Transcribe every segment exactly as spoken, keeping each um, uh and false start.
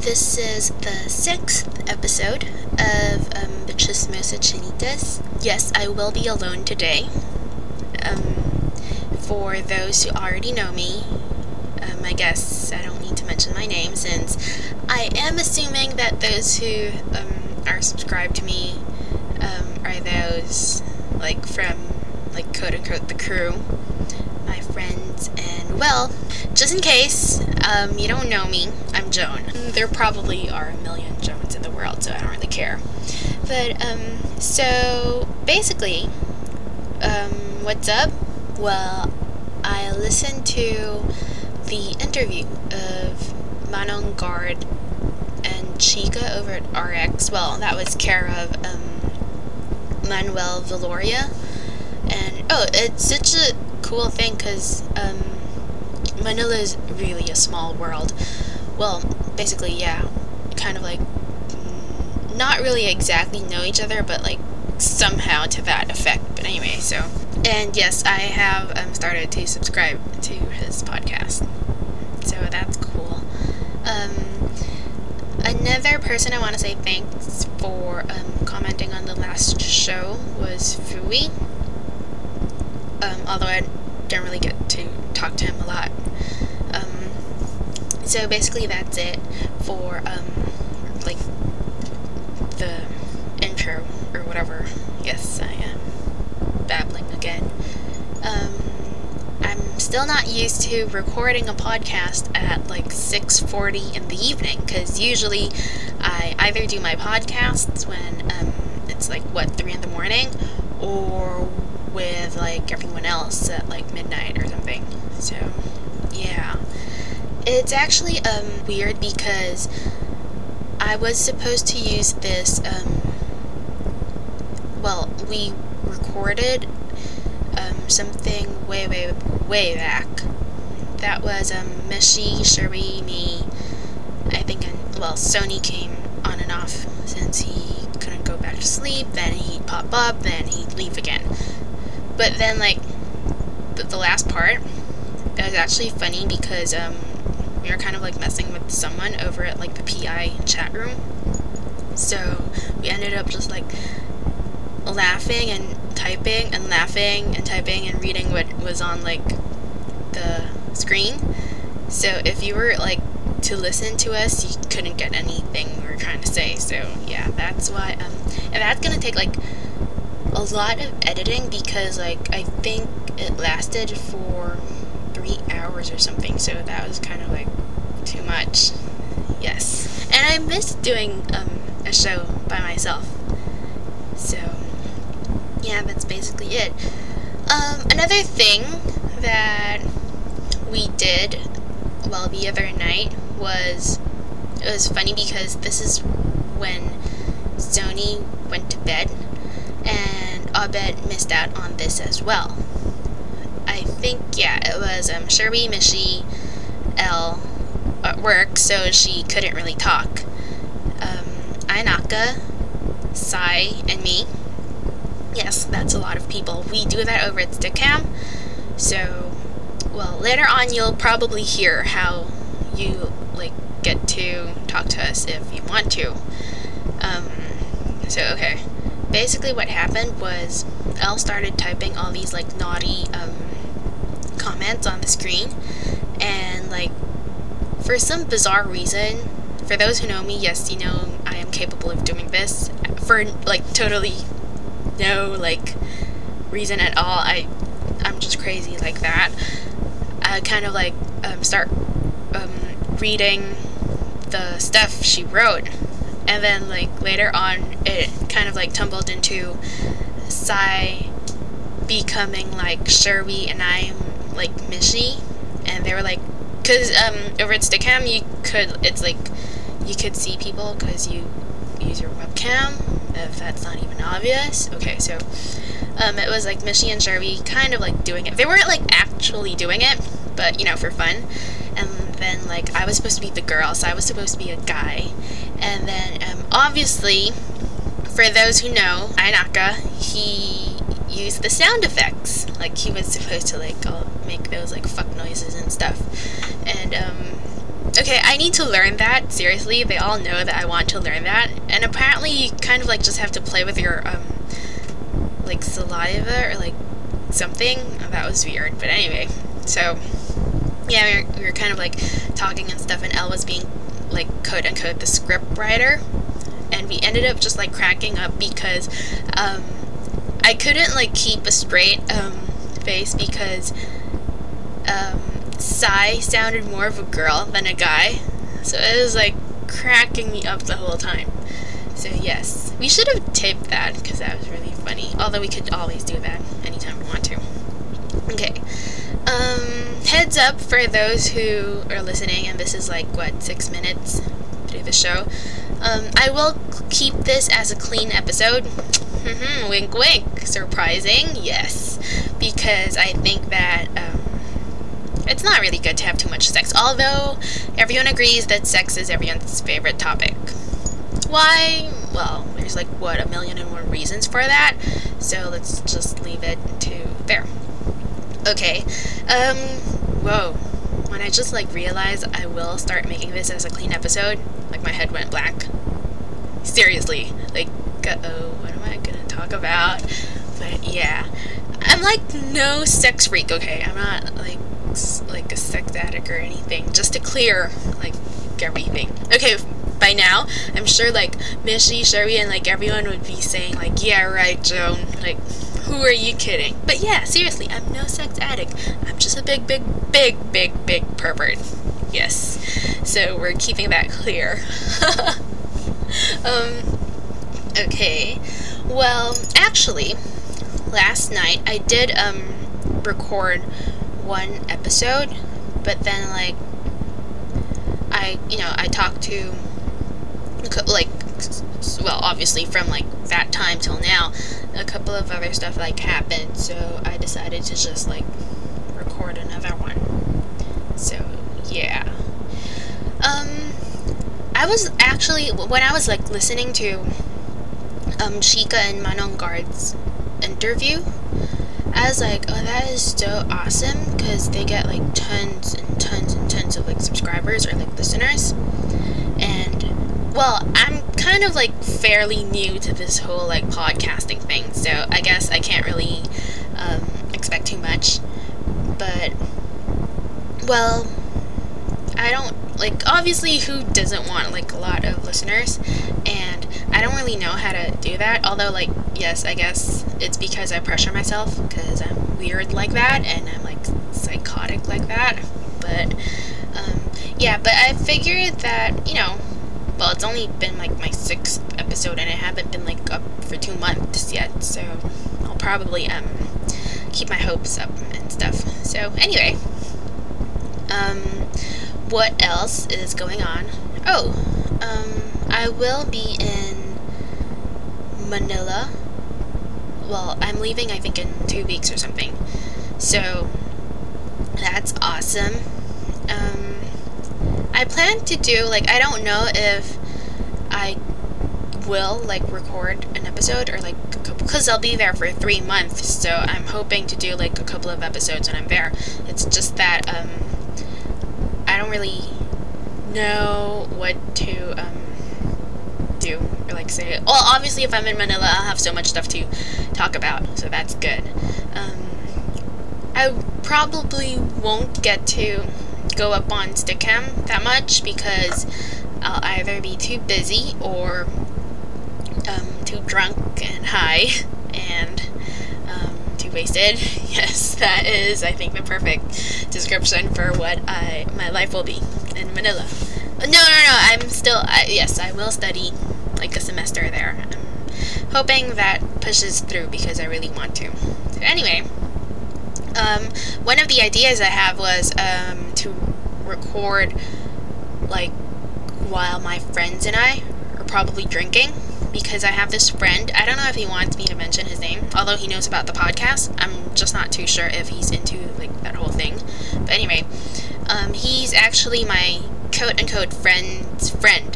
This is the sixth episode of um, Chismosa Chinitas. Yes, I will be alone today. Um, for those who already know me, um, I guess I don't need to mention my name since I am assuming that those who um, are subscribed to me um, are those like from like quote unquote the crew, my friends, and well, just in case um, you don't know me, I'm Joan. There probably are a million Joans in the world, so I don't really care. But um, so basically, um, what's up? Well, I listened to the interview of Manon Guard and Chica over at R X. Well, that was care of um, Manuel Valoria. And oh, it's such a cool thing because um, Manila is really a small world. Well, basically, yeah, kind of like mm, not really exactly know each other, but like somehow to that effect. But anyway, so and yes, I have um, started to subscribe to his podcast, so that's cool. Um, another person I want to say thanks for um, commenting on the last show was Fui. Um, although I don't really get to talk to him a lot. Um, so basically that's it for, um, like, the intro, or whatever. Yes, I am babbling again. Um, I'm still not used to recording a podcast at, like, six forty in the evening, because usually I either do my podcasts when, um, it's, like, what, three in the morning, or with like everyone else at like midnight or something. So yeah, it's actually um weird because I was supposed to use this um well we recorded um something way way way back that was um Mishi, Sherry, me, I think, and well Sony came on and off since he couldn't go back to sleep, then he'd pop up, then he'd leave again. But then, like, the, the last part, it was actually funny because um, we were kind of, like, messing with someone over at, like, the P I chat room. So we ended up just, like, laughing and typing and laughing and typing and reading what was on, like, the screen. So if you were, like, to listen to us, you couldn't get anything we were trying to say. So, yeah, that's why, um, and that's gonna take, like, a lot of editing because, like, I think it lasted for three hours or something, so that was kind of, like, too much. Yes. And I missed doing um, a show by myself. So, yeah, that's basically it. Um, another thing that we did, well, the other night was, it was funny because this is when Sony went to bed, and Abed missed out on this as well. I think, yeah, it was um, Sherby, Mishi, L at work, so she couldn't really talk. Um, Ainaka, Sai, and me. Yes, that's a lot of people. We do that over at Stickcam. So, well, later on you'll probably hear how you, like, get to talk to us if you want to. Um, so, okay. Basically what happened was Elle started typing all these like naughty um, comments on the screen, and like for some bizarre reason, for those who know me, yes, you know I am capable of doing this for like totally no like reason at all. I I'm just crazy like that. I kind of like um, start um, reading the stuff she wrote. And then, like, later on, it kind of, like, tumbled into Sai becoming, like, Sherby and I am, like, Mishi. And they were, like, because, um, over at Stickcam, you could, it's, like, you could see people because you use your webcam, if that's not even obvious. Okay, so, um, it was, like, Mishi and Sherby kind of, like, doing it. They weren't, like, actually doing it, but, you know, for fun. And then, like, I was supposed to be the girl, so I was supposed to be a guy. And then, um, obviously, for those who know, Ainaka, he used the sound effects. Like, he was supposed to, like, uh, make those, like, fuck noises and stuff. And, um, Okay, I need to learn that. Seriously, they all know that I want to learn that. And apparently you kind of like just have to play with your um like saliva or like something. Oh, that was weird. But anyway, so yeah, we were, we were kind of like talking and stuff, and Elle was being like quote unquote the script writer, and we ended up just like cracking up because um I couldn't like keep a straight um face because um Sai sounded more of a girl than a guy, so it was like cracking me up the whole time. So yes, we should have taped that because that was really funny, although we could always do that anytime we want to. Okay, um heads up for those who are listening, and this is like what six minutes through the show. um I will keep this as a clean episode. Wink wink, surprising, yes, because I think that um it's not really good to have too much sex, although everyone agrees that sex is everyone's favorite topic. Why? Well, there's like, what, a million and one reasons for that, so let's just leave it to there. Okay, um, whoa, when I just like realized I will start making this as a clean episode, like my head went blank. Seriously, like, uh-oh, what am I gonna talk about? But yeah, I'm like no sex freak, okay? I'm not like like a sex addict or anything, just to clear like everything. Okay, by now I'm sure like Mishi, Sherry, and like everyone would be saying like, yeah right, Joan, like who are you kidding? But yeah, seriously, I'm no sex addict. I'm just a big big big big big pervert. Yes, so we're keeping that clear. um okay, well actually last night I did um record one episode, but then like I you know I talked to like, well obviously from like that time till now a couple of other stuff like happened, so I decided to just like record another one. So yeah, um I was actually, when I was like listening to um Sheikah and Manon Guard's interview, I was like, oh, that is so awesome, because they get like tons and tons and tons of like subscribers or like listeners. And well, I'm kind of like fairly new to this whole like podcasting thing, so I guess I can't really um, expect too much. But well, I don't like, obviously who doesn't want like a lot of listeners, and I don't really know how to do that, although like yes, I guess it's because I pressure myself because I'm weird like that and I'm like psychotic like that. But um, yeah, but I figured that, you know, well, it's only been like my sixth episode and I haven't been like up for two months yet, so I'll probably um keep my hopes up and stuff. So anyway, um what else is going on? Oh, um I will be in Manila. Well, I'm leaving I think in two weeks or something, so that's awesome. um I plan to do like, I don't know if I will like record an episode or like a couple, because I'll be there for three months, so I'm hoping to do like a couple of episodes when I'm there. It's just that um I don't really know what to um do or like say. Well, obviously if I'm in Manila I'll have so much stuff to talk about, so that's good. um I probably won't get to go up on Stickam that much because I'll either be too busy or um, too drunk and high and um, too wasted. Yes, that is, I think, the perfect description for what I my life will be in Manila. No, no, no, I'm still, I, yes, I will study like a semester there. I'm hoping that pushes through because I really want to. So anyway, Um, one of the ideas I have was um, to record like while my friends and I are probably drinking, because I have this friend, I don't know if he wants me to mention his name, although he knows about the podcast. I'm just not too sure if he's into like that whole thing. But anyway, um, he's actually my quote unquote friend's friend,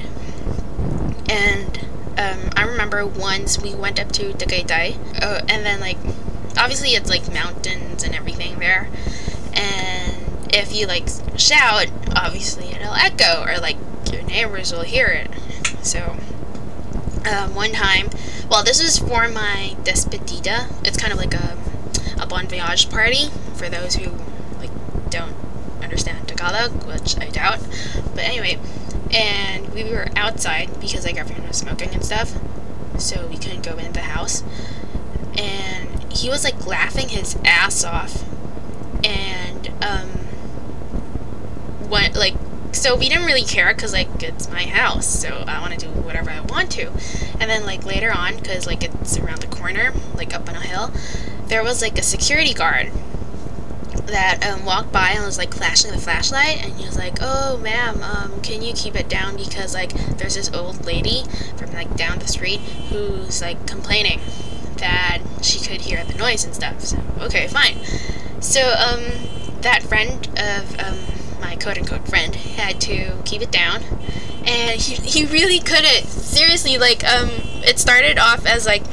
and um, I remember once we went up to Tagaytay, oh, and then like obviously it's like mountains and everything there, and if you like shout, obviously it'll echo, or like your neighbors will hear it. So um, one time, well, this was for my despedida. It's kind of like a a bon voyage party for those who like don't understand Tagalog, which I doubt. But anyway, and we were outside because like everyone was smoking and stuff, so we couldn't go in the house. And he was like laughing his ass off, and um, what like so we didn't really care because like it's my house, so I want to do whatever I want to. And then like later on, because like it's around the corner, like up on a hill, there was like a security guard that um, walked by and was like flashing the flashlight, and he was like, "Oh ma'am, um, can you keep it down, because like there's this old lady from like down the street who's like complaining that she could hear the noise and stuff." So okay, fine. So um that friend of um my quote-unquote friend had to keep it down, and he, he really couldn't. Seriously, like um it started off as like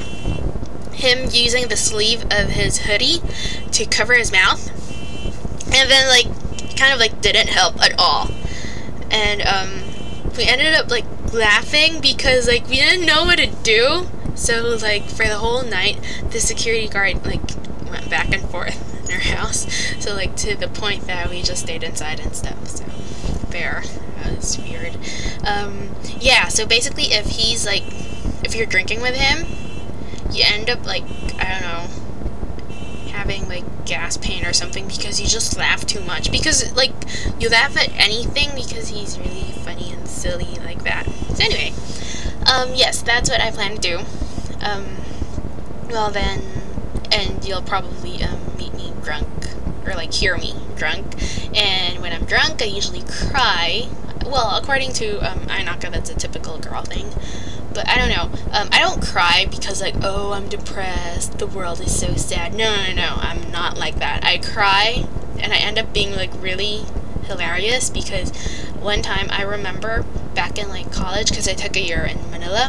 him using the sleeve of his hoodie to cover his mouth, and then like kind of like didn't help at all. And um we ended up like laughing because like we didn't know what to do. So like for the whole night the security guard like went back and forth in our house, so like to the point that we just stayed inside and stuff. So there, that was weird. Um yeah, so basically if he's like, if you're drinking with him, you end up like, I don't know, having like gas pain or something because you just laugh too much. Because like you laugh at anything because he's really funny and silly like that. So anyway, um yes, that's what I plan to do. Um well then, and you'll probably um meet me drunk, or like hear me drunk. And when I'm drunk I usually cry. Well, according to um Ainaka, that's a typical girl thing. But I don't know. Um, I don't cry because like, oh, I'm depressed, the world is so sad. No, no, no, I'm not like that. I cry, and I end up being like really hilarious because one time I remember back in like college, because I took a year in Manila.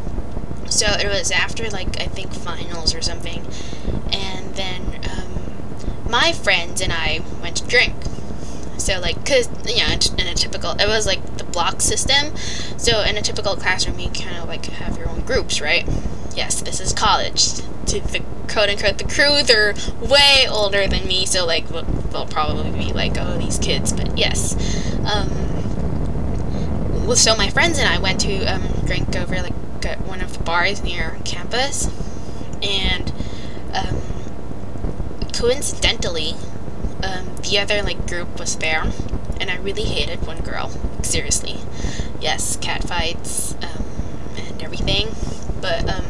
So it was after like, I think finals or something. And then um, my friends and I went to drink. So like, cause you know, in a typical, it was like the block system. So in a typical classroom, you kind of like have your own groups, right? Yes, this is college. To the quote unquote the crew, they're way older than me, so like they'll probably be like, oh, these kids. But yes, um, so my friends and I went to um drink over like at one of the bars near campus, and um, coincidentally. Um, the other like group was there, and I really hated one girl. Seriously, yes, catfights um, and everything. But um,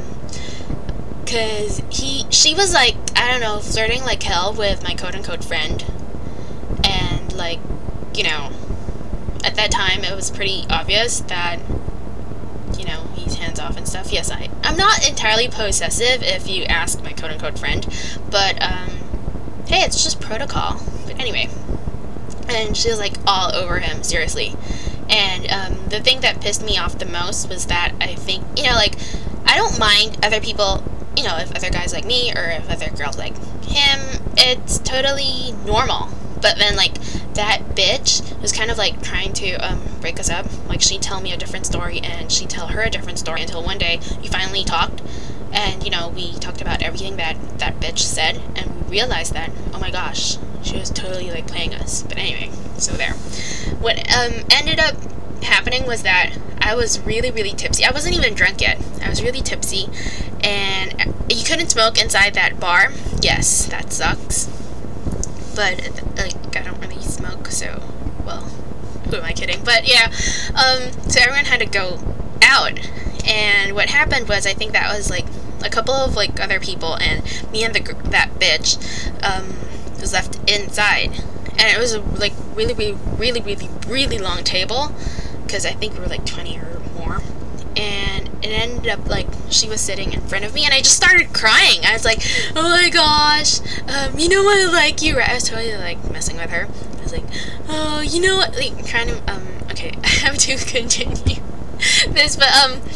cause he, she was like, I don't know, flirting like hell with my quote unquote friend, and like, you know, at that time it was pretty obvious that, you know, he's hands off and stuff. Yes, I, I'm not entirely possessive if you ask my quote unquote friend, but um. hey, it's just protocol. But anyway, and she was like all over him, seriously. And um, the thing that pissed me off the most was that I think, you know, like, I don't mind other people, you know, if other guys like me or if other girls like him, it's totally normal. But then like that bitch was kind of like trying to um, break us up. Like she'd tell me a different story and she'd tell her a different story until one day we finally talked. And, you know, we talked about everything that that bitch said, and we realized that, oh my gosh, she was totally, like, playing us. But anyway, so there. What um ended up happening was that I was really, really tipsy. I wasn't even drunk yet. I was really tipsy, and you couldn't smoke inside that bar. Yes, that sucks. But, like, I don't really smoke, so, well, who am I kidding? But, yeah, um, so everyone had to go out. And what happened was, I think that was, like, a couple of like other people, and me and the that bitch um, was left inside, and it was a like really really really really really long table, because I think we were like twenty or more, and it ended up like she was sitting in front of me, and I just started crying. I was like, oh my gosh, um, you know what, I like you, right? I was totally like messing with her. I was like, oh, you know what, like trying to um okay, I have to continue this, but um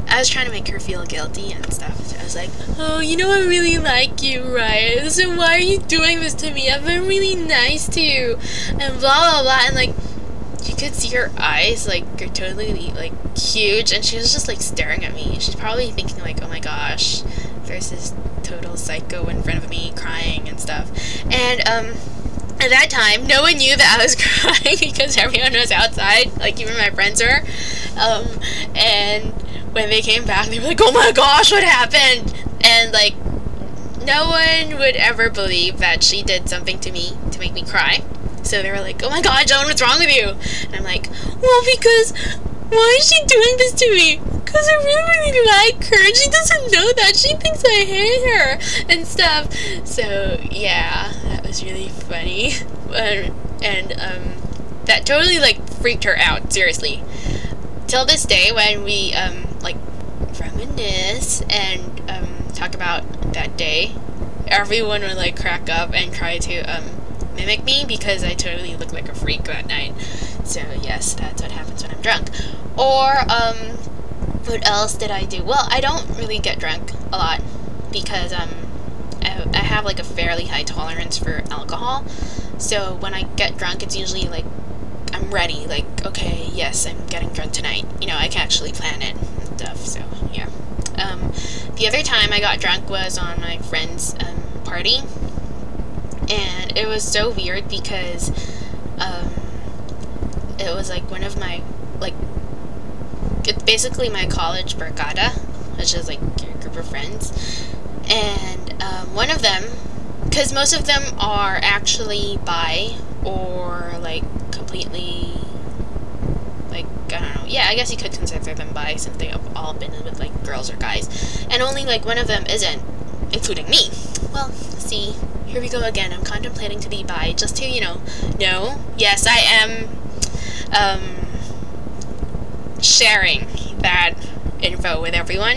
I was trying to make her feel guilty and stuff. So I was like, oh, you know I really like you, right? So why are you doing this to me? I've been really nice to you. And blah, blah, blah. And, like, you could see her eyes, like, are totally, like, huge. And she was just, like, staring at me. She's probably thinking, like, oh my gosh, there's this total psycho in front of me crying and stuff. And, um... at that time, no one knew that I was crying because everyone was outside, like even my friends were. Um, and when they came back, they were like, oh my gosh, what happened? And like, no one would ever believe that she did something to me to make me cry. So they were like, oh my god, Joan, what's wrong with you? And I'm like, well, because why is she doing this to me? Because I really, really like her, and she doesn't know that. She thinks I hate her and stuff. So yeah, that was really funny. Uh, and um, that totally like freaked her out. Seriously. Till this day, when we um like reminisce and um talk about that day, everyone would like crack up and try to um mimic me because I totally look like a freak that night. So yes, that's what happens when I'm drunk. Or um. What else did I do? Well, I don't really get drunk a lot because um, I, I have like a fairly high tolerance for alcohol. So when I get drunk, it's usually like I'm ready. Like, okay, yes, I'm getting drunk tonight. You know, I can actually plan it and stuff. So yeah. Um, the other time I got drunk was on my friend's um, party, and it was so weird because um, it was like one of my like. It's basically my college barkada, which is like your group of friends, and um, one of them, because most of them are actually bi or like completely, like I don't know, yeah, I guess you could consider them bi since they have all been with like girls or guys, and only like one of them isn't, including me. Well, see, here we go again. I'm contemplating to be bi, just to you know, know, yes, I am. Um. sharing that info with everyone.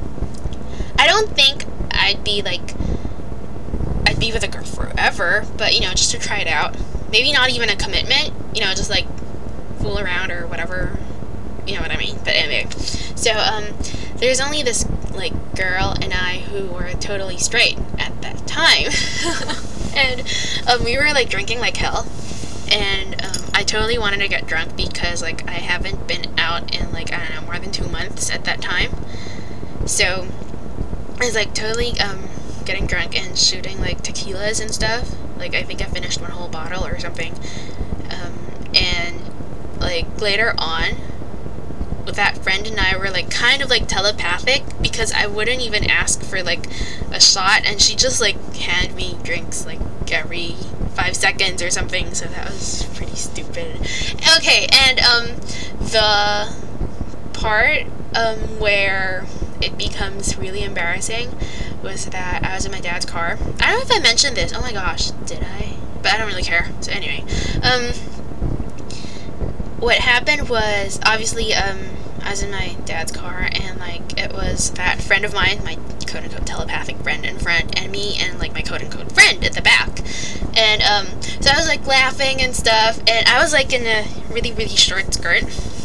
I don't think I'd be like I'd be with a girl forever, but you know, just to try it out. Maybe not even a commitment, you know, just like fool around or whatever. You know what I mean? But anyway. So um there's only this like girl and I who were totally straight at that time. And um we were like drinking like hell. And um, I totally wanted to get drunk because, like, I haven't been out in, like, I don't know, more than two months at that time. So, I was, like, totally um, getting drunk and shooting, like, tequilas and stuff. Like, I think I finished one whole bottle or something. Um, and, like, later on, that friend and I were, like, kind of, like, telepathic because I wouldn't even ask for, like, a shot. And she just, like, handed me drinks, like, every five seconds or something, so that was pretty stupid. Okay, and um the part um where it becomes really embarrassing was that I was in my dad's car. I don't know if I mentioned this. Oh my gosh, did I? But I don't really care. So anyway, um what happened was obviously um I was in my dad's car, and like it was that friend of mine, my quote unquote telepathic friend in front, and me and like my quote unquote friend at the back. And um so I was like laughing and stuff, and I was like in a really really short skirt.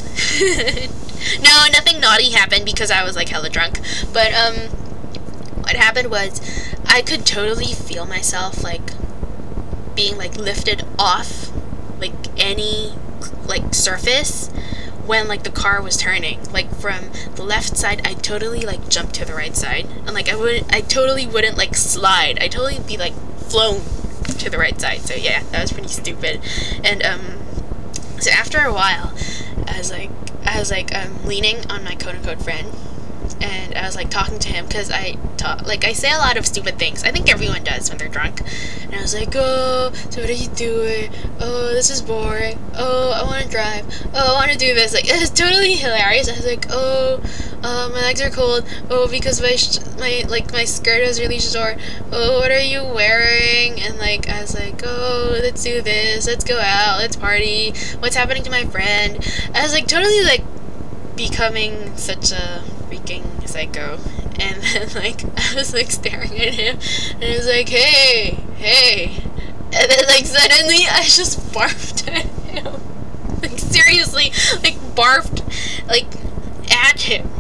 No, nothing naughty happened because I was like hella drunk, but um what happened was I could totally feel myself like being like lifted off like any like surface when like the car was turning. Like from the left side, I totally like jumped to the right side, and like I would I totally wouldn't like slide. I totally be like flown to the right side. So yeah, that was pretty stupid. And um so after a while, I was like I was like um leaning on my quote unquote friend, and I was like talking to him because I talk like I say a lot of stupid things. I think everyone does when they're drunk. And I was like, oh, so what are you doing? Oh, this is boring. Oh, I want to drive. Oh, I want to do this. Like, it was totally hilarious. I was like, oh, uh, my legs are cold. Oh, because my sh- my like my skirt is really short. Oh, what are you wearing? And like I was like, oh, let's do this. Let's go out. Let's party. What's happening to my friend? I was like totally like becoming such a freaking psycho. And then like I was like staring at him, and I was like, hey, hey, and then like suddenly I just barfed at him. Like seriously, like barfed like at him.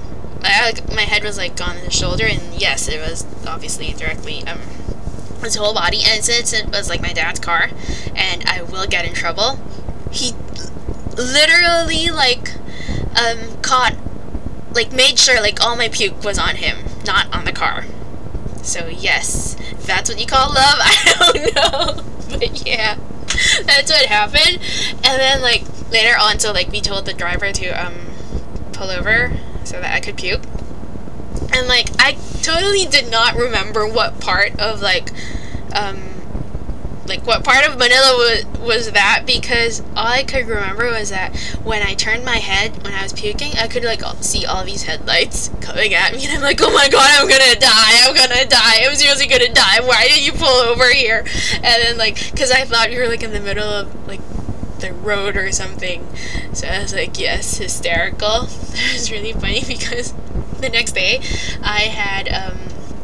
I, like, my head was like on his shoulder, and yes, it was obviously directly um his whole body. And since it was like my dad's car, and I will get in trouble, he literally like um caught, like made sure like all my puke was on him, not on the car. So yes, if that's what you call love, I don't know, but yeah, that's what happened. And then like later on, so like we told the driver to um pull over so that I could puke. And like I totally did not remember what part of like um like what part of Manila was, was that, because all I could remember was that when I turned my head when I was puking, I could like see all these headlights coming at me, and I'm like, oh my god, I'm gonna die, I'm gonna die, I'm seriously gonna die, why did you pull over here? And then like, because I thought you were like in the middle of like the road or something, so I was like, yes, hysterical. It was really funny because the next day I had um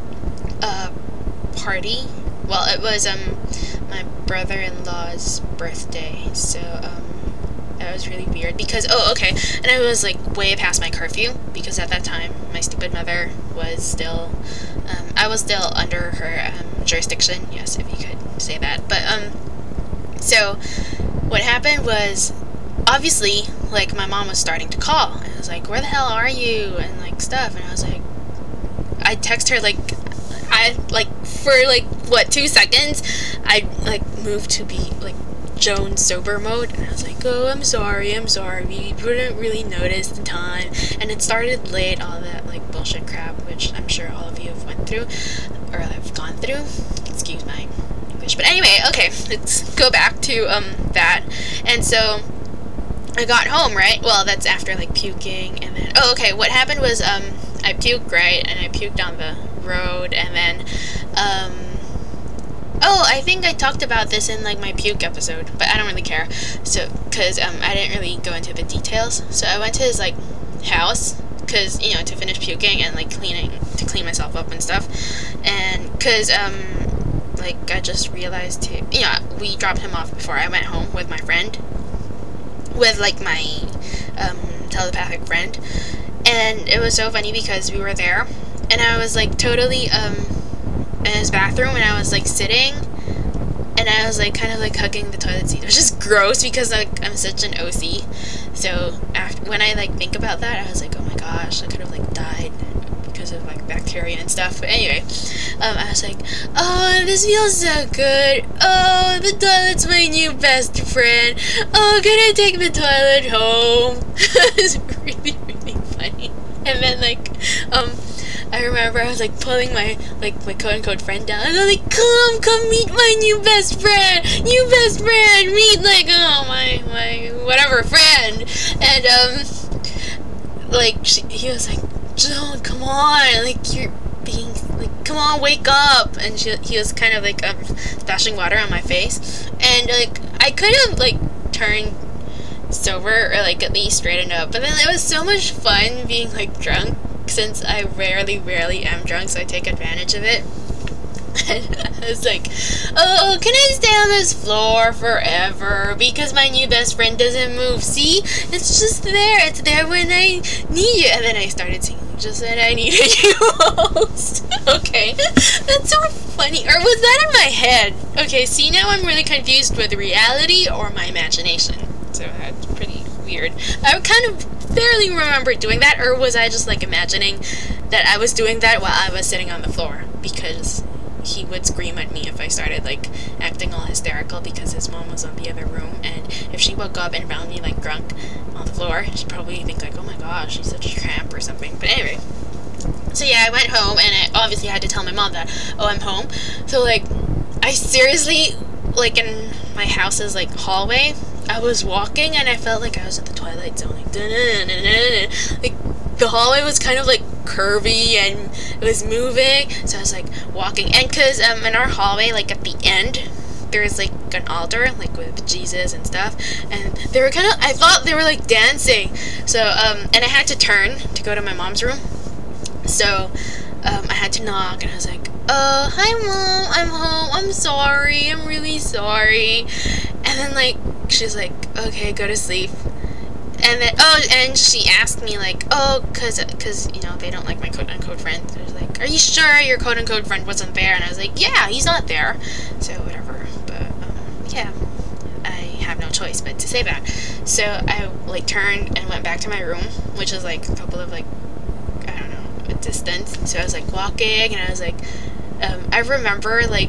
a party. Well, it was um my brother-in-law's birthday, so um that was really weird because oh okay and I was like way past my curfew, because at that time my stupid mother was still um I was still under her um jurisdiction, yes, if you could say that. But um so what happened was, obviously like my mom was starting to call, and I was like, where the hell are you, and like stuff, and I was like, I text her like I like for like what two seconds I like moved to be like Joan sober mode, and I was like, oh, I'm sorry, I'm sorry, we wouldn't really notice the time, and it started late, all that like bullshit crap, which I'm sure all of you have went through or have gone through, excuse my English. But anyway, okay, let's go back to um that. And so I got home, right? Well, that's after like puking, and then oh okay what happened was um I puked, right, and I puked on the road, and then um oh I think I talked about this in like my puke episode, but I don't really care, so because um I didn't really go into the details. So I went to his like house, because you know, to finish puking and like cleaning, to clean myself up and stuff, and because um like I just realized to, you know, we dropped him off before I went home with my friend, with like my um telepathic friend. And it was so funny because we were there, and I was like totally um in his bathroom, and I was like sitting, and I was like kind of like hugging the toilet seat, which is gross because like I'm such an O C. So after, when I like think about that, I was like, oh my gosh, I could have like died because of like bacteria and stuff. But anyway, um I was like, oh, this feels so good, oh, the toilet's my new best friend, oh, can I take the toilet home? It's really really funny. And then like um I remember I was like pulling my like my quote unquote friend down, and I was like, come come meet my new best friend, new best friend, meet like oh my my whatever friend. And um like she, he was like, Joan, come on, like you're being like, come on, wake up. And she, he was kind of like um splashing water on my face, and like I could have like turned sober or like at least straightened up, but then it was so much fun being like drunk, since I rarely rarely am drunk, so I take advantage of it. And I was like, oh, can I stay on this floor forever because my new best friend doesn't move? See, it's just there, it's there when I need you. And then I started singing just when I needed you most. Okay, that's so funny. Or was that in my head? Okay, see, now I'm really confused with reality or my imagination, so that's pretty weird. I kind of barely remember doing that, or was I just like imagining that I was doing that while I was sitting on the floor, because he would scream at me if I started like acting all hysterical because his mom was in the other room, and if she woke up and found me like drunk on the floor, she'd probably think like, oh my gosh, she's such a tramp or something. But anyway, so yeah, I went home, and I obviously had to tell my mom that, oh, I'm home. So like I seriously, like in my house's like hallway, I was walking and I felt like I was at the Twilight Zone, like, like the hallway was kind of like curvy and it was moving, so I was like walking, and cause um in our hallway, like at the end, there's like an altar like with Jesus and stuff, and they were kind of, I thought they were like dancing, so um and I had to turn to go to my mom's room, so um I had to knock, and I was like, oh, hi mom, I'm home, I'm sorry, I'm really sorry. And then like she's like, okay, go to sleep. And then, oh, and she asked me, like, oh, because, cause, you know, they don't like my quote-unquote friend. They're like, are you sure your quote-unquote friend wasn't there? And I was like, yeah, he's not there. So, whatever. But, um, yeah, I have no choice but to say that. So, I, like, turned and went back to my room, which is, like, a couple of, like, I don't know, a distance. So, I was, like, walking, and I was, like, um, I remember, like,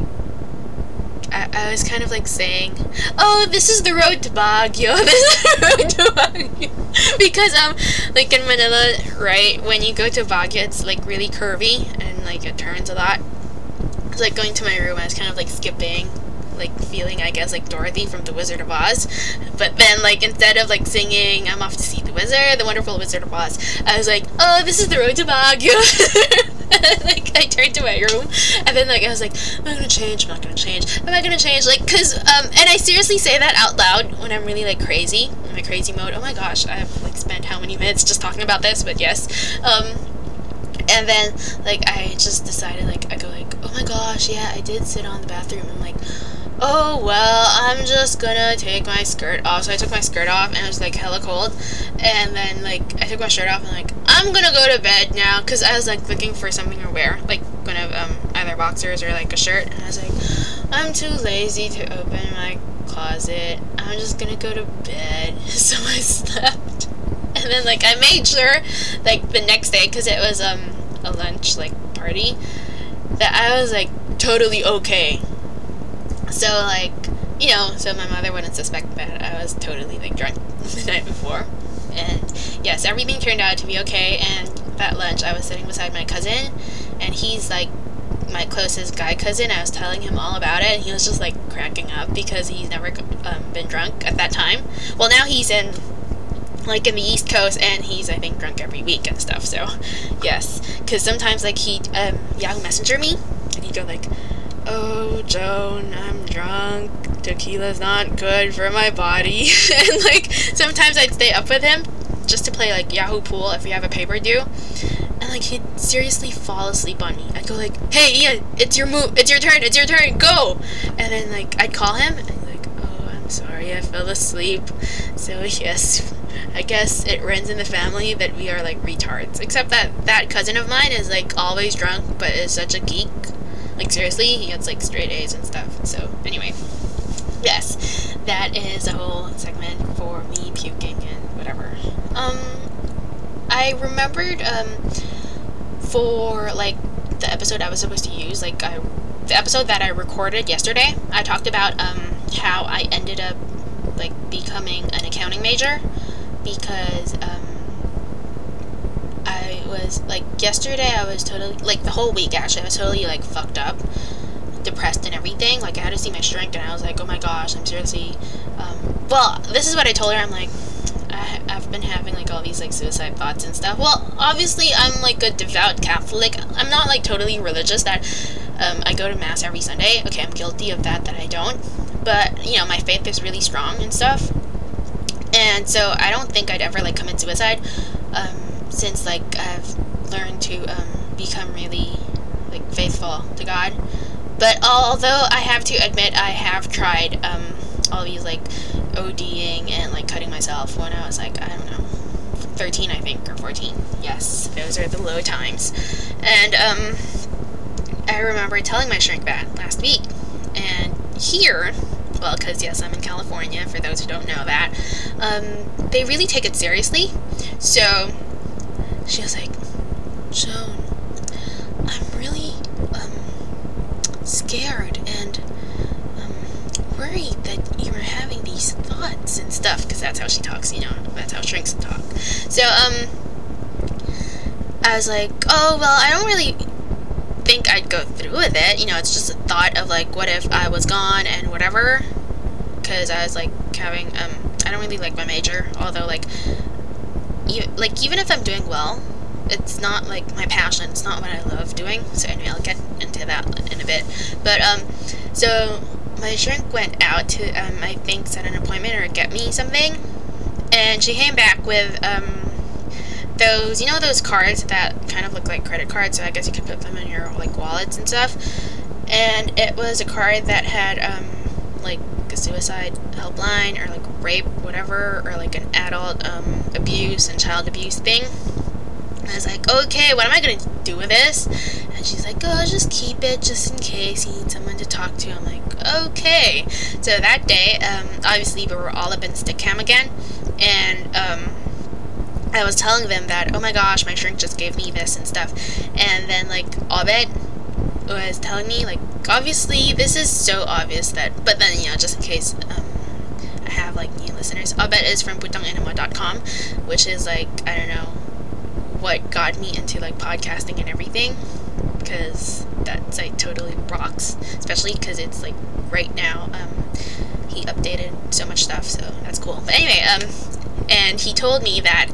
I, I was kind of like saying, oh, this is the road to Baguio, this is the road to Baguio, because, um, like, in Manila, right, when you go to Baguio, it's, like, really curvy, and, like, it turns a lot. It's like, going to my room, I was kind of, like, skipping, like, feeling, I guess, like, Dorothy from The Wizard of Oz, but then, like, instead of, like, singing, I'm off to see the wizard, the wonderful Wizard of Oz, I was like, oh, this is the road to Baguio. Like, I turned to my room, and then, like, I was like, am I gonna change? I'm not gonna change. Am I gonna change? Like, cause, um, and I seriously say that out loud when I'm really, like, crazy, in my crazy mode. Oh my gosh, I've, like, spent how many minutes just talking about this, but yes. Um, and then, like, I just decided, like, I go, like, oh my gosh, yeah, I did sit on the bathroom, and, like, oh, well, I'm just gonna take my skirt off. So I took my skirt off, and it was, like, hella cold. And then, like, I took my shirt off, and, like, I'm gonna go to bed now. Because I was, like, looking for something to wear. Like, one of, um, either boxers or, like, a shirt. And I was like, I'm too lazy to open my closet. I'm just gonna go to bed. So I slept. And then, like, I made sure, like, the next day, because it was, um, a lunch, like, party, that I was, like, totally okay. So, like, you know, so my mother wouldn't suspect that I was totally, like, drunk the night before. And, yes, everything turned out to be okay, and that lunch, I was sitting beside my cousin, and he's, like, my closest guy cousin. I was telling him all about it, and he was just, like, cracking up, because he's never, um, been drunk at that time. Well, now he's in, like, in the East Coast, and he's, I think, drunk every week and stuff, so, yes. Because sometimes, like, he'd, um, Yahoo Messenger me, and he'd go, like, oh, Joan, I'm drunk. Tequila's not good for my body. And, like, sometimes I'd stay up with him just to play, like, Yahoo Pool if we have a paper due. And, like, he'd seriously fall asleep on me. I'd go, like, hey, Ian, it's your move. It's your turn. It's your turn. Go. And then, like, I'd call him, and he'd like, oh, I'm sorry, I fell asleep. So, yes, I guess it runs in the family that we are, like, retards. Except that that cousin of mine is, like, always drunk, but is such a geek. Like, seriously, he gets, like, straight A's and stuff. So, anyway. Yes, that is a whole segment for me puking and whatever. Um, I remembered, um, for, like, the episode I was supposed to use, like, I, the episode that I recorded yesterday, I talked about, um, how I ended up, like, becoming an accounting major, because, um, I was, like, yesterday I was totally, like, the whole week, actually, I was totally, like, fucked up, depressed and everything. Like, I had to see my shrink, and I was like, oh my gosh, I'm seriously, um, well, this is what I told her. I'm like, I, I've been having, like, all these, like, suicide thoughts and stuff. Well, obviously, I'm, like, a devout Catholic. I'm not, like, totally religious that, um, I go to Mass every Sunday. Okay, I'm guilty of that, that I don't, but, you know, my faith is really strong and stuff, and so I don't think I'd ever, like, commit suicide, um, since, like, I've learned to, um, become really, like, faithful to God. But although I have to admit, I have tried, um, all these, like, ODing and, like, cutting myself when I was, like, I don't know, thirteen, I think, or fourteen. Yes, those are the low times. And, um, I remember telling my shrink that last week. And here, well, because, yes, I'm in California, for those who don't know that, um, they really take it seriously. So she was like, Joan, I'm really, um, scared and, um, worried that you're having these thoughts and stuff, because that's how she talks, you know, that's how shrinks talk. So, um, I was like, oh, well, I don't really think I'd go through with it, you know, it's just a thought of, like, what if I was gone and whatever, because I was, like, having, um, I don't really like my major, although, like, e- like, even if I'm doing well, it's not, like, my passion, it's not what I love doing, so anyway, I'll get into that in a bit, but, um, so, my shrink went out to, um, I think, set an appointment or get me something, and she came back with, um, those, you know, those cards that kind of look like credit cards, so I guess you could put them in your, like, wallets and stuff, and it was a card that had, um, like, like a suicide helpline or like rape, whatever, or like an adult um, abuse and child abuse thing. And I was like, okay, what am I gonna do with this? And she's like, oh, just keep it just in case you need someone to talk to. I'm like, okay. So that day, um, obviously we were all up in Stickam again, and um, I was telling them that, oh my gosh, my shrink just gave me this and stuff. And then like Obed was telling me, like, obviously this is so obvious that, but then, you know, just in case um, I have like new listeners, Obed is from putang enema dot com, which is like, I don't know, what got me into like podcasting and everything, because that site totally rocks, especially because it's like right now um, he updated so much stuff, so that's cool. But anyway, um, and he told me that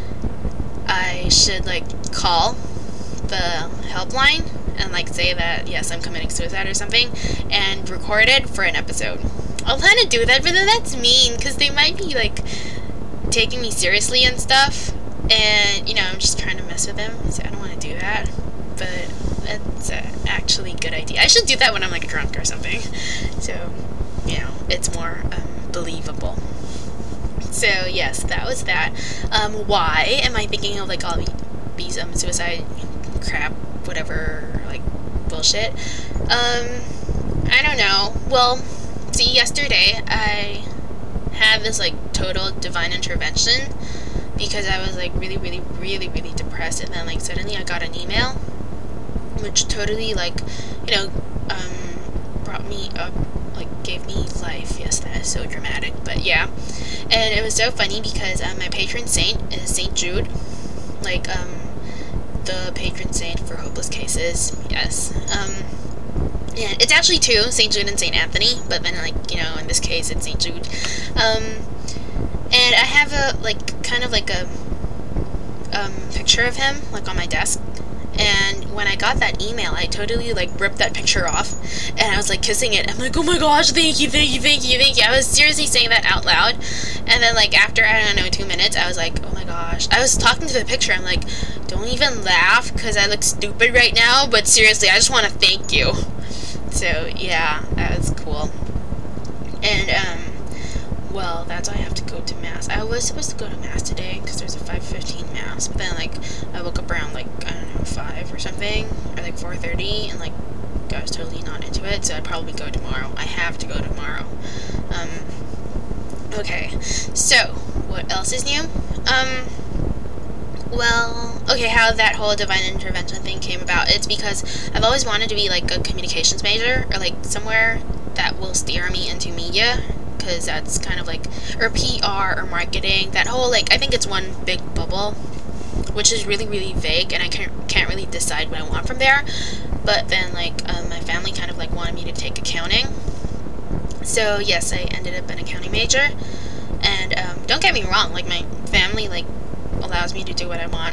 I should like call the helpline and like say that yes, I'm committing suicide or something, and record it for an episode. I'll plan to do that, but then that's mean because they might be like taking me seriously and stuff, and you know, I'm just trying to mess with them, so I don't want to do that. But that's uh, actually a good idea. I should do that when I'm like drunk or something, so you know, it's more um, believable. So yes, that was that. Um, why am I thinking of like all these um, suicide crap, whatever, like bullshit? Um, I don't know. Well, see, yesterday I had this like total divine intervention because I was like really, really, really, really depressed, and then like suddenly I got an email, which totally like, you know, um, brought me up, like gave me life. Yes, that is so dramatic, but yeah. And it was so funny because um, my patron saint is Saint Jude, like um, the patron saint for hopeless cases. Yes. Um, and it's actually two, Saint Jude and Saint Anthony, but then like, you know, in this case it's Saint Jude. Um, and I have a like kind of like a um, picture of him like on my desk. And when I got that email, I totally like ripped that picture off, and I was like kissing it. I'm like, oh my gosh, thank you, thank you, thank you, thank you. I was seriously saying that out loud. And then like after, I don't know, two minutes, I was like, oh my gosh. I was talking to the picture. I'm like, don't even laugh because I look stupid right now. But seriously, I just want to thank you. So yeah, that was cool. And um, well, that's why I have to go to mass. I was supposed to go to mass today because there's a five fifteen mass, but then like I woke up around like, I don't know, five or something, or like four thirty, and like I was totally not into it, so I'd probably go tomorrow. I have to go tomorrow. Um, okay, so what else is new? Um, well, okay, how that whole divine intervention thing came about, it's because I've always wanted to be like a communications major, or like somewhere that will steer me into media, because that's kind of like, or P R or marketing, that whole like, I think it's one big bubble, which is really, really vague, and I can't, can't really decide what I want from there. But then like um, my family kind of like wanted me to take accounting, so yes, I ended up an accounting major. And um, don't get me wrong, like my family like allows me to do what I want,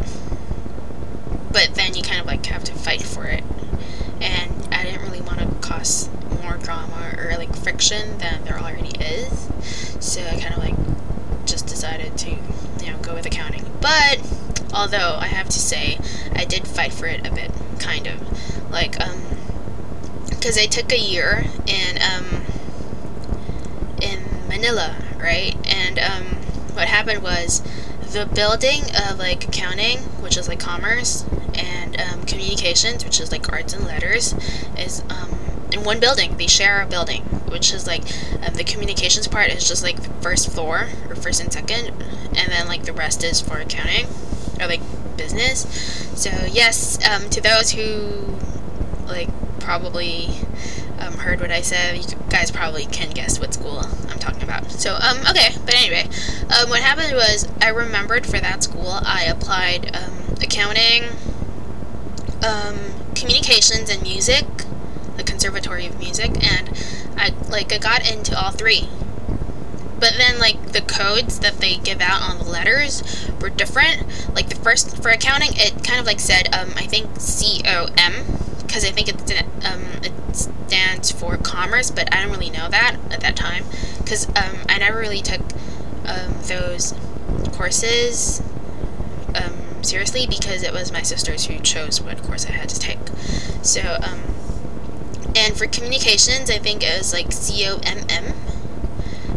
but then you kind of like have to fight for it, and I didn't really want to cause more drama or like friction than there already is, so I kind of like just decided to, you know, go with accounting. But although I have to say I did fight for it a bit, kind of like um because I took a year in um in Manila, right? And um what happened was the building of like accounting, which is like commerce, and um, communications, which is like arts and letters, is um in one building. They share a building, which is like um, the communications part is just like the first floor, or first and second, and then like the rest is for accounting or like business. So yes, um, to those who like probably um, heard what I said, you guys probably can guess what school I'm talking about. So um okay, but anyway, um, what happened was I remembered for that school I applied um, accounting, um, communications, and music, the Conservatory of Music, and I like I got into all three. But then like the codes that they give out on the letters were different. Like the first for accounting, it kind of like said um I think C O M, because I think it um it stands for commerce, but I didn't really know that at that time because um I never really took um those courses um seriously, because it was my sisters who chose what course I had to take. So um and for communications, I think it was like C O M M,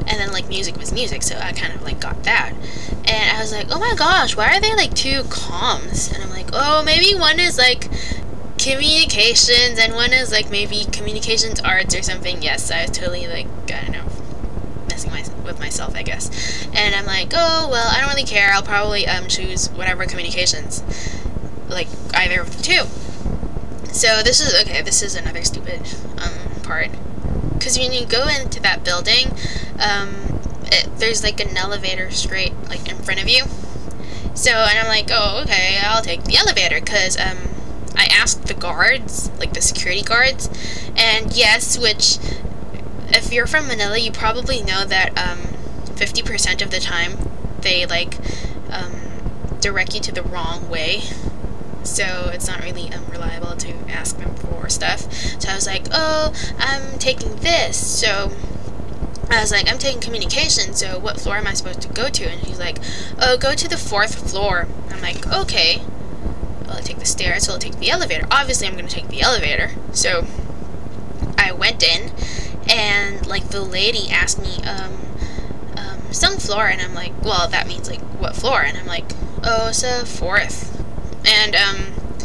and then like music was music, so I kind of like got that. And I was like, oh my gosh, why are they like two comms? And I'm like, oh, maybe one is like communications and one is like maybe communications arts or something. Yes, I was totally like, I don't know, messing my, with myself, I guess. And I'm like, oh well, I don't really care, I'll probably um choose whatever communications, like either of the two. So this is okay, this is another stupid um part, because when you go into that building, um it, there's like an elevator straight like in front of you. So, and I'm like, oh okay, I'll take the elevator, because um I asked the guards, like the security guards, and yes, which, if you're from Manila, you probably know that um, fifty percent of the time they like um, direct you to the wrong way. So it's not really um, reliable to ask them for stuff. So I was like, oh, I'm taking this. So I was like, I'm taking communication, so what floor am I supposed to go to? And she's like, oh, go to the fourth floor. I'm like, okay. Well, I'll take the stairs, so I'll take the elevator. Obviously, I'm going to take the elevator. So I went in, and like the lady asked me, um, um, some floor, and I'm like, well, that means like what floor? And I'm like, oh, it's a fourth. And um,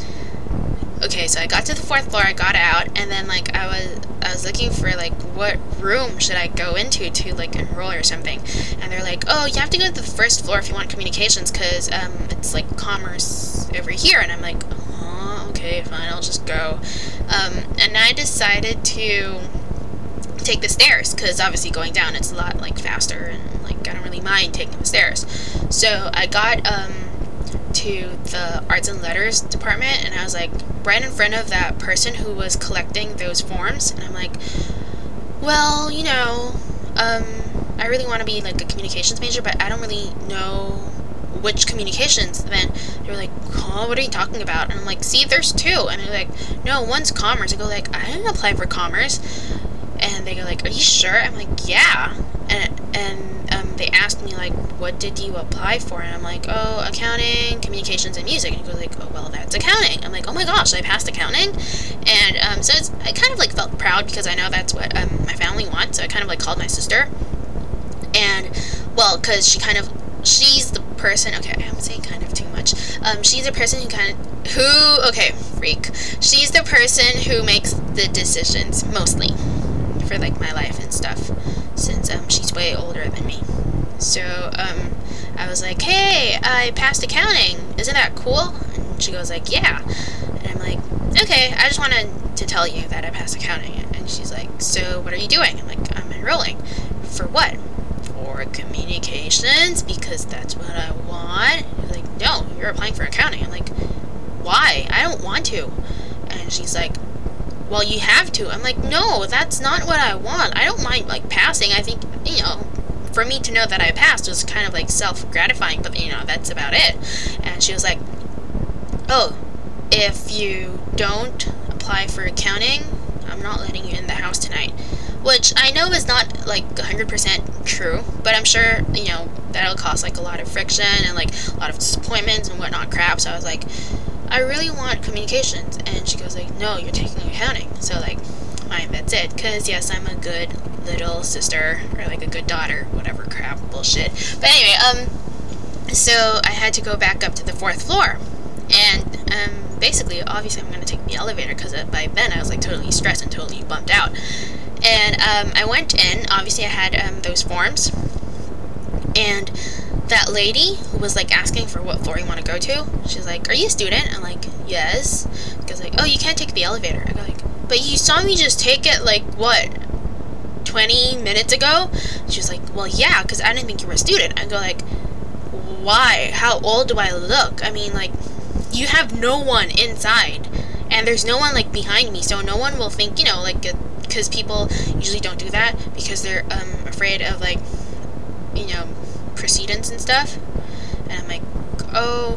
okay, so I got to the fourth floor, I got out, and then like I was I was looking for like what room should I go into to like enroll or something, and they're like, oh, you have to go to the first floor if you want communications, because um, it's like commerce over here. And I'm like, oh, okay, fine, I'll just go. Um, and I decided to take the stairs, because obviously going down it's a lot like faster, and like I don't really mind taking the stairs. So I got um to the arts and letters department, and I was like right in front of that person who was collecting those forms, and I'm like, well, you know, um I really want to be like a communications major, but I don't really know which communications. And then they were like, huh, what are you talking about? And I'm like, see, there's two. And they're like, no, one's commerce. I go like, I didn't apply for commerce. And they go like, are you sure? I'm like, yeah. And and um, they asked me like, what did you apply for? And I'm like, oh, accounting, communications, and music. And he goes like, oh, well, that's accounting. I'm like, oh my gosh, I passed accounting. And um, so it's, I kind of like felt proud, because I know that's what um, my family wants. So I kind of like called my sister. And well, because she kind of, she's the person, okay, I'm saying kind of too much. Um, she's the person who kind of, who, okay, freak. She's the person who makes the decisions, mostly, for like my life and stuff, since um she's way older than me. So um I was like, hey, I passed accounting, isn't that cool? And she goes like, yeah. And I'm like, okay, I just wanted to tell you that I passed accounting. And she's like, so what are you doing? I'm like, I'm enrolling. For what? For communications, because that's what I want. She's like, no, you're applying for accounting. I'm like, why? I don't want to. And she's like, well, you have to. I'm like, no, that's not what I want. I don't mind like passing. I think, you know, for me to know that I passed was kind of like self-gratifying, but you know, that's about it. And she was like, oh, if you don't apply for accounting, I'm not letting you in the house tonight. Which I know is not like one hundred percent true, but I'm sure, you know, that'll cause like a lot of friction and like a lot of disappointments and whatnot crap. So I was like, I really want communications. And she goes like, no, you're taking accounting. So like, fine, that's it. Because yes, I'm a good little sister, or like a good daughter, whatever crap bullshit. But anyway, um, so I had to go back up to the fourth floor. And um, basically, obviously I'm going to take the elevator, because by then I was like totally stressed and totally bummed out. And um, I went in, obviously I had um, those forms, and that lady who was like asking for what floor you want to go to, she's like, are you a student? I'm like, yes. Because like, oh, you can't take the elevator. I go like, but you saw me just take it like, what, twenty minutes ago? She was like, well, yeah, because I didn't think you were a student. I go like, why? How old do I look? I mean, like, you have no one inside, and there's no one like behind me, so no one will think, you know, like, because people usually don't do that because they're um afraid of like, you know, precedents and stuff. And I'm like, oh,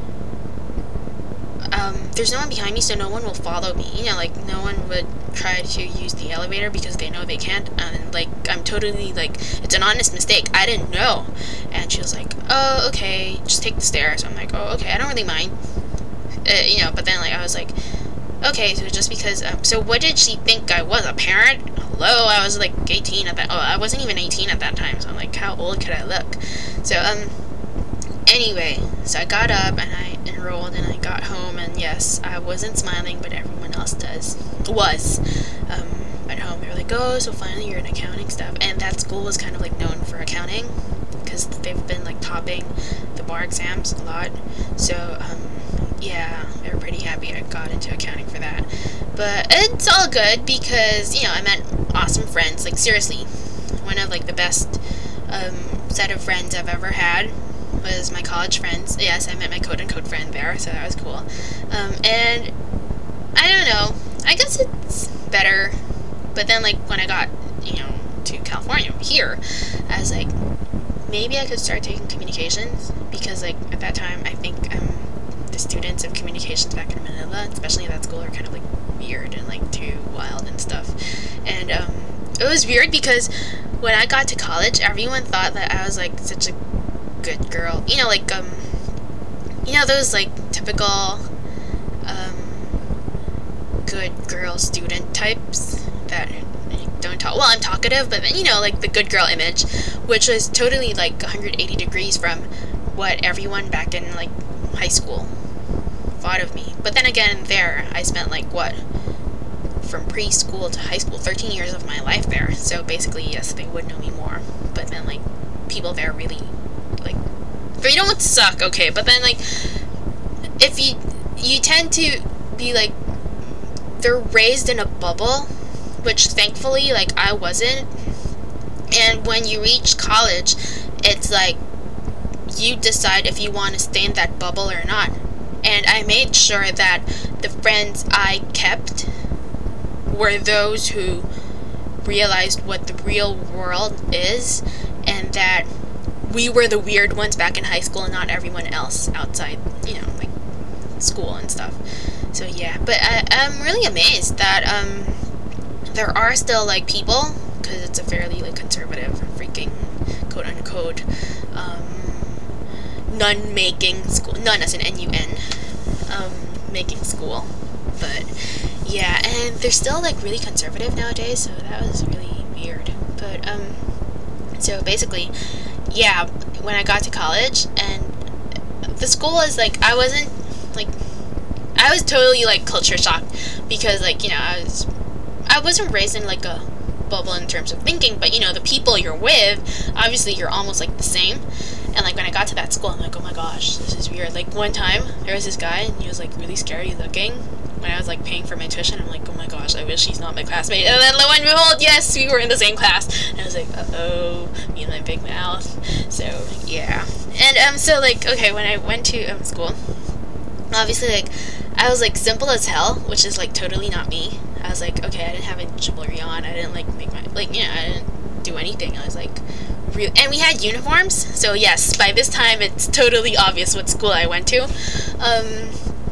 um, there's no one behind me, so no one will follow me. You know, like, no one would try to use the elevator because they know they can't. And like, I'm totally like, it's an honest mistake. I didn't know. And she was like, oh, okay, just take the stairs. I'm like, oh, okay, I don't really mind. Uh, you know, but then like, I was like, Okay, so just because, um, so what did she think I was, a parent? Hello, I was like eighteen at that, oh, I wasn't even eighteen at that time, so I'm like, how old could I look? So, um, anyway, so I got up and I enrolled and I got home, and yes, I wasn't smiling, but everyone else does, was, um, at home. They were like, oh, so finally you're in accounting stuff, and that school was kind of like known for accounting, because they've been like topping the bar exams a lot, so, um, yeah, they were pretty happy I got into accounting for that. But it's all good because, you know, I met awesome friends. Like, seriously, one of, like, the best um, set of friends I've ever had was my college friends. Yes, I met my quote-unquote friend there, so that was cool. Um, and, I don't know, I guess it's better. But then, like, when I got, you know, to California, here, I was like, maybe I could start taking communications. Because, like, at that time, I think um, the students of communications back in Manila, especially in that school, are kind of like weird and like too wild and stuff. And um, it was weird because when I got to college, everyone thought that I was like such a good girl. You know, like um, you know those like typical um, good girl student types that don't talk. Well, I'm talkative, but then you know, like the good girl image, which was totally like one hundred eighty degrees from what everyone back in like high school thought of me. But then again, there I spent like what, from preschool to high school, thirteen years of my life there. So basically, yes, they would know me more. But then like people there really like, they don't suck, okay. But then like, if you you tend to be like, they're raised in a bubble, which thankfully like I wasn't. And when you reach college, it's like you decide if you want to stay in that bubble or not. And I made sure that the friends I kept were those who realized what the real world is, and that we were the weird ones back in high school and not everyone else outside, you know, like school and stuff. So yeah, but I, I'm really amazed that um there are still like people, because it's a fairly like conservative freaking quote unquote um nun making school, nun as an N U N, um, making school, but yeah, and they're still like really conservative nowadays, so that was really weird. But um, so basically, yeah, when I got to college, and the school was like, I wasn't like, I was totally like culture shocked, because like, you know, I was, I wasn't raised in like a bubble in terms of thinking, but you know, the people you're with, obviously you're almost like the same. And like when I got to that school, I'm like, oh my gosh, this is weird. Like one time, there was this guy, and he was like really scary looking. When I was like paying for my tuition, I'm like, oh my gosh, I wish he's not my classmate. And then lo and behold, yes, we were in the same class. And I was like, uh-oh, me and my big mouth. So yeah. And um, so like, okay, when I went to um, school, obviously like, I was like simple as hell, which is like totally not me. I was like, okay, I didn't have any jewelry on. I didn't like make my, like, you know, I didn't do anything. I was like, real, and we had uniforms. So yes, by this time it's totally obvious what school I went to. Um,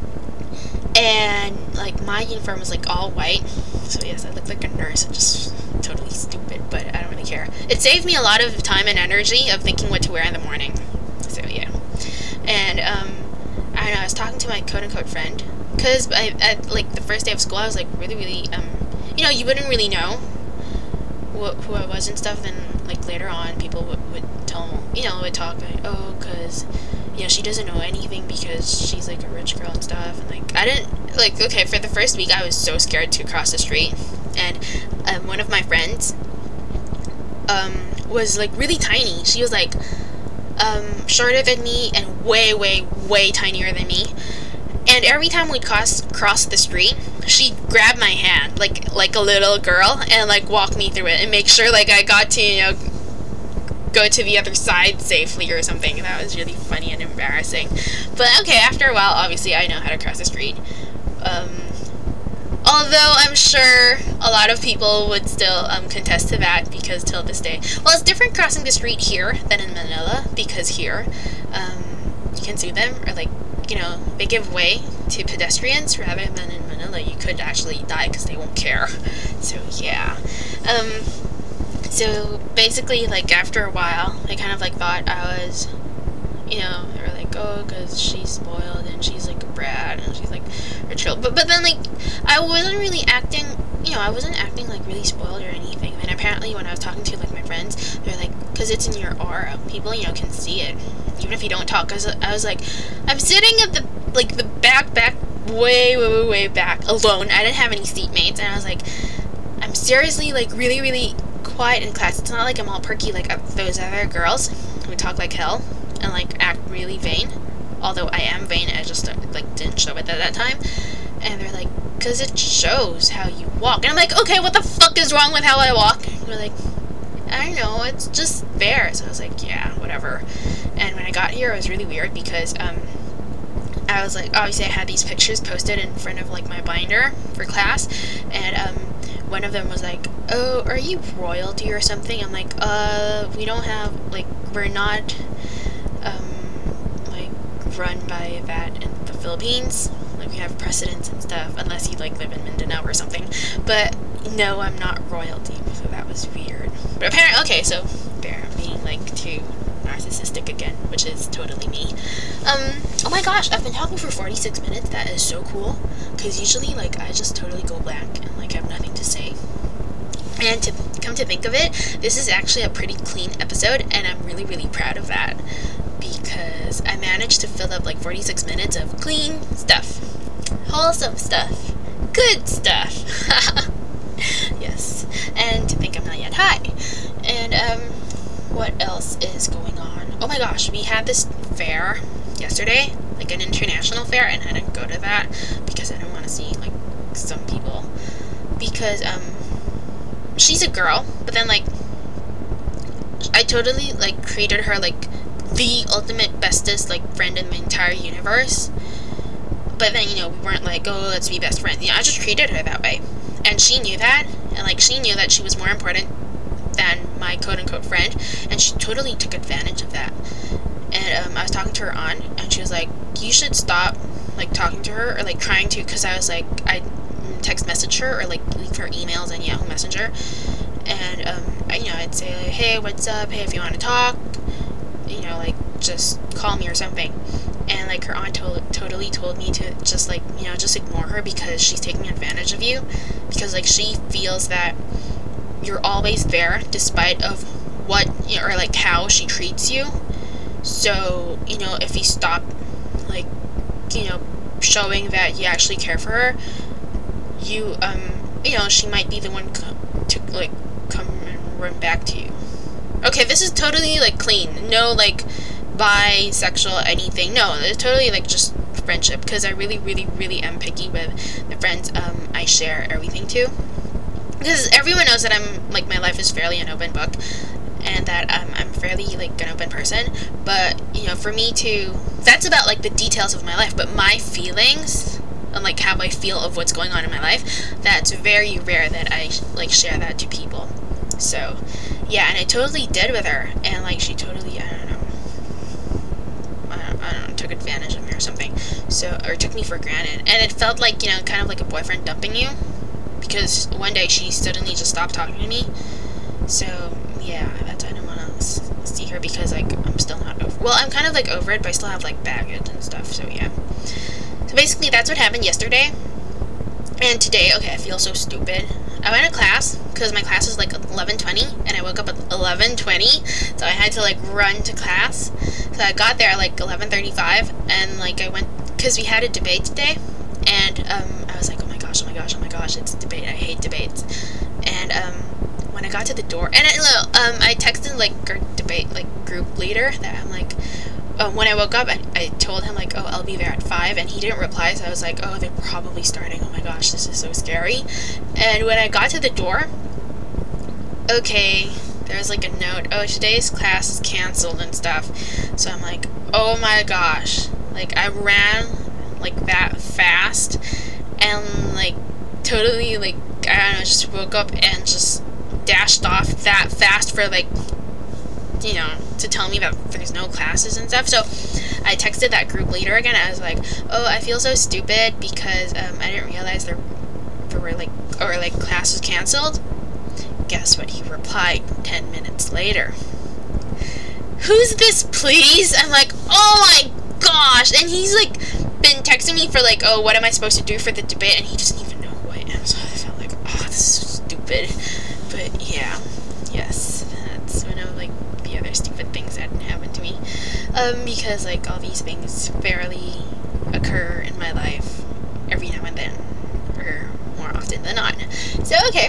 and like my uniform was like all white. So yes, I looked like a nurse. I'm just totally stupid, but I don't really care. It saved me a lot of time and energy of thinking what to wear in the morning. So yeah. And um, I don't know, I was talking to my quote-unquote friend, because I, at like the first day of school, I was like really, really, um, you know, you wouldn't really know wh- who I was and stuff. Then like later on, people would, would tell, you know, would talk like, oh, because, you know, she doesn't know anything because she's like a rich girl and stuff. And like, I didn't, like, okay, for the first week, I was so scared to cross the street. And um, one of my friends um, was like really tiny. She was like um, shorter than me and way, way, way tinier than me. And every time we'd cross cross the street, she'd grab my hand like like a little girl and like walk me through it and make sure like I got to, you know, go to the other side safely or something. That was really funny and embarrassing. But okay, after a while, obviously I know how to cross the street. Um, although I'm sure a lot of people would still um, contest to that, because till this day, well, it's different crossing the street here than in Manila, because here um, you can sue them, or like, you know, they give way to pedestrians, rather than in Manila you could actually die because they won't care. So yeah. Um, so basically, like after a while, they kind of like thought I was, you know, they were like, oh, because she's spoiled and she's like a brat and she's like rich girl. But but then like I wasn't really acting, you know, I wasn't acting like really spoiled or anything. And apparently when I was talking to like my friends, they're like, because it's in your aura, people, you know, can see it, even if you don't talk. Because I was like, I'm sitting at the, like, the back, back, way, way, way, way back, alone. I didn't have any seatmates, and I was like, I'm seriously, like, really, really quiet in class. It's not like I'm all perky like those other girls who talk like hell and, like, act really vain. Although I am vain, I just, like, didn't show it at that time. And they're like, because it shows how you walk. And I'm like, okay, what the fuck is wrong with how I walk? And they're like, I don't know, it's just there. So I was like, yeah, whatever. And when I got here, it was really weird because, um, I was like, obviously I had these pictures posted in front of, like, my binder for class. And, um, one of them was like, oh, are you royalty or something? I'm like, uh, we don't have, like, we're not, um, like, run by that in the Philippines. Like, we have precedents and stuff, unless you, like, live in Mindanao or something. But, no, I'm not royalty, so that was weird. But apparently, okay, so, there, I'm being, like, too narcissistic again, which is totally me. Um, oh my gosh, I've been talking for forty-six minutes, that is so cool, because usually, like, I just totally go blank and, like, have nothing to say. And to come to think of it, this is actually a pretty clean episode, and I'm really, really proud of that, because I managed to fill up, like, forty-six minutes of clean stuff, wholesome stuff, good stuff. Yes, and to think I'm not yet high. And, um, what else is going on? Oh my gosh, we had this fair yesterday, like an international fair, and I didn't go to that because I didn't want to see, like, some people. Because, um, she's a girl, but then, like, I totally, like, created her, like, the ultimate bestest, like, friend in the entire universe. But then, you know, we weren't like, oh, let's be best friends. You know, I just treated her that way. And she knew that, and, like, she knew that she was more important than my quote-unquote friend, and she totally took advantage of that. And, um, I was talking to her aunt, and she was like, you should stop, like, talking to her, or, like, trying to, because I was like, I text message her, or, like, leave her emails on Yahoo Messenger, and, um, I, you know, I'd say, like, hey, what's up, hey, if you want to talk, you know, like, just call me or something. And, like, her aunt to- totally told me to just, like, you know, just ignore her because she's taking advantage of you. Because, like, she feels that you're always there despite of what, you know, or, like, how she treats you. So, you know, if you stop, like, you know, showing that you actually care for her, you, um, you know, she might be the one co- to, like, come and run back to you. Okay, this is totally, like, clean. No, like, bisexual anything. No, it's totally, like, just friendship, because I really, really, really am picky with the friends um, I share everything to. Because everyone knows that I'm, like, my life is fairly an open book, and that um, I'm fairly, like, an open person. But, you know, for me to, that's about, like, the details of my life, but my feelings, and, like, how I feel of what's going on in my life, that's very rare that I, like, share that to people. So, yeah, and I totally did with her, and, like, she totally, I don't know, I don't, I don't know, took advantage of me or something, so, or took me for granted, and it felt like, you know, kind of like a boyfriend dumping you, because one day she suddenly just stopped talking to me, so, yeah, that's, I didn't want to s- see her, because, like, I'm still not over, well, I'm kind of, like, over it, but I still have, like, baggage and stuff, so, yeah. So, basically, that's what happened yesterday, and today, okay, I feel so stupid. I went to class, because my class was, like, eleven twenty, and I woke up at eleven twenty, so I had to, like, run to class. So I got there at, like, eleven thirty-five, and, like, I went, because we had a debate today, and, um, I was like, oh my gosh, oh my gosh, oh my gosh, it's a debate, I hate debates. And, um, when I got to the door, and, I, um, I texted, like, our debate, like, group leader, that I'm like, Um, when I woke up, I, I told him, like, oh, I'll be there at five, and he didn't reply, so I was like, oh, they're probably starting, oh my gosh, this is so scary. And when I got to the door, okay, there was, like, a note, oh, today's class is canceled and stuff, so I'm like, oh my gosh, like, I ran, like, that fast, and, like, totally, like, I don't know, just woke up and just dashed off that fast for, like, you know, to tell me that there's no classes and stuff. So I texted that group leader again. I was like, oh, I feel so stupid because um, I didn't realize there, there were like, or like class was canceled. Guess what he replied ten minutes later? Who's this, please? I'm like, oh my gosh. And he's like been texting me for like, oh, what am I supposed to do for the debate? And he doesn't even know a.m. So I felt like, oh, this is so stupid. But yeah, yes, that's one of like the other stupid things that happened to me. Um, because like all these things barely occur in my life every now and then, or more often than not. So okay,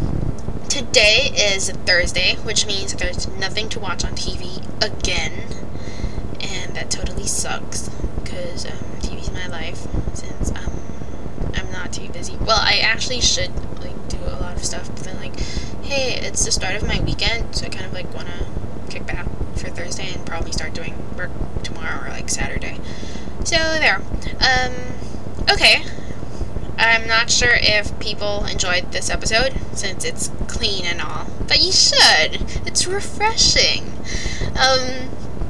today is Thursday, which means there's nothing to watch on T V again, and that totally sucks because um, T V's my life since um I'm not too busy. Well, I actually should like do a lot of stuff, but then like, hey, it's the start of my weekend, so I kind of like want to kick back for Thursday and probably start doing work tomorrow or like Saturday. So there. Um, okay. I'm not sure if people enjoyed this episode since it's clean and all, but you should. It's refreshing. Um,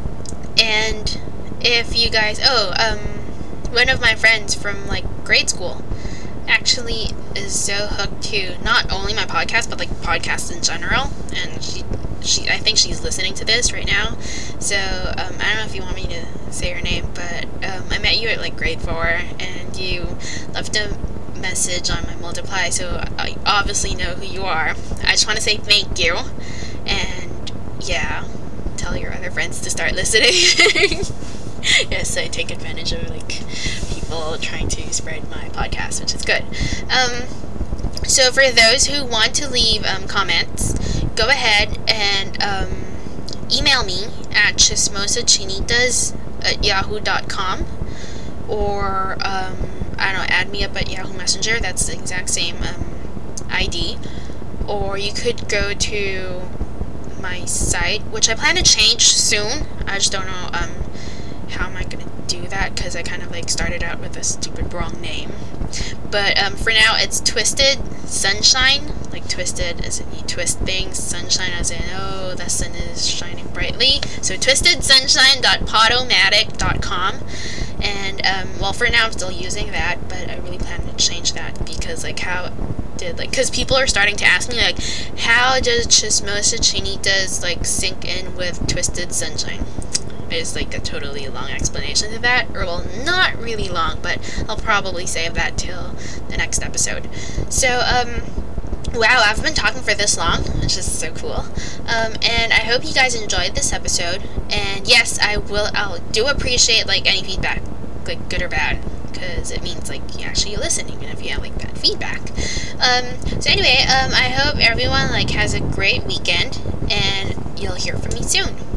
and if you guys, oh, um, one of my friends from like grade school actually is so hooked to not only my podcast but like podcasts in general, and she she I think she's listening to this right now. So um, I don't know if you want me to say her name, but um, I met you at like grade four and you left a message on my multiply, so I obviously know who you are. I just want to say thank you, and yeah, tell your other friends to start listening. Yes, I take advantage of like people trying to spread my podcast, which is good. Um, so for those who want to leave um, comments, go ahead and um, email me at chismosachinitas at yahoo dot com, or um, I don't know, add me up at Yahoo Messenger. That's the exact same um, I D. Or you could go to my site, which I plan to change soon. I just don't know um, how am I going to do that, because I kind of like started out with a stupid wrong name. But um, for now, it's Twisted Sunshine, like twisted as in you twist things, sunshine as in, oh, the sun is shining brightly. So twisted sunshine dot podomatic dot com. And um, well, for now I'm still using that, but I really plan to change that, because like how did like because people are starting to ask me like, how does Chismosa Chinitas like sync in with Twisted Sunshine? There's like a totally long explanation to that, or well, not really long, but I'll probably save that till the next episode. So um wow, I've been talking for this long, which is so cool. Um, and I hope you guys enjoyed this episode. And yes, I will. I'll do appreciate like any feedback, like good or bad, because it means like you actually listen, even if you have like bad feedback. Um, so anyway, um, I hope everyone like has a great weekend, and you'll hear from me soon.